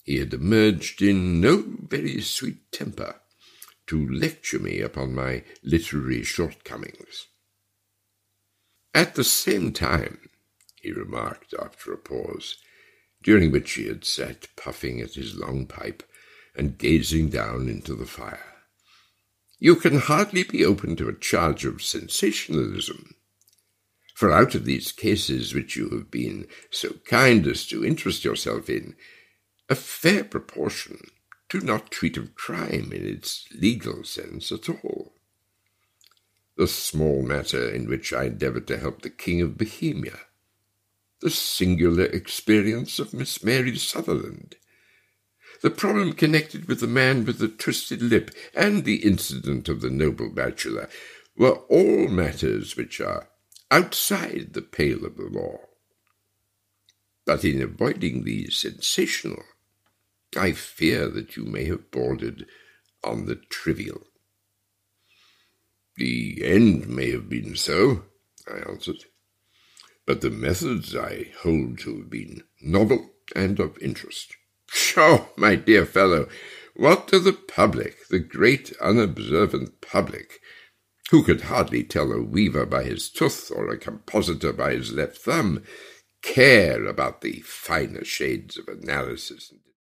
he had emerged in no very sweet temper to lecture me upon my literary shortcomings. "At the same time," he remarked after a pause, during which he had sat puffing at his long pipe and gazing down into the fire, "you can hardly be open to a charge of sensationalism. For out of these cases which you have been so kind as to interest yourself in, a fair proportion do not treat of crime in its legal sense at all. The small matter in which I endeavoured to help the King of Bohemia, the singular experience of Miss Mary Sutherland, the problem connected with the man with the twisted lip, and the incident of the noble bachelor, were all matters which are outside the pale of the law. But in avoiding the sensational, I fear that you may have bordered on the trivial." "The end may have been so," I answered, "but the methods I hold to have been novel and of interest." "Pshaw, my dear fellow, what do the public, the great unobservant public, who could hardly tell a weaver by his tooth or a compositor by his left thumb, care about the finer shades of analysis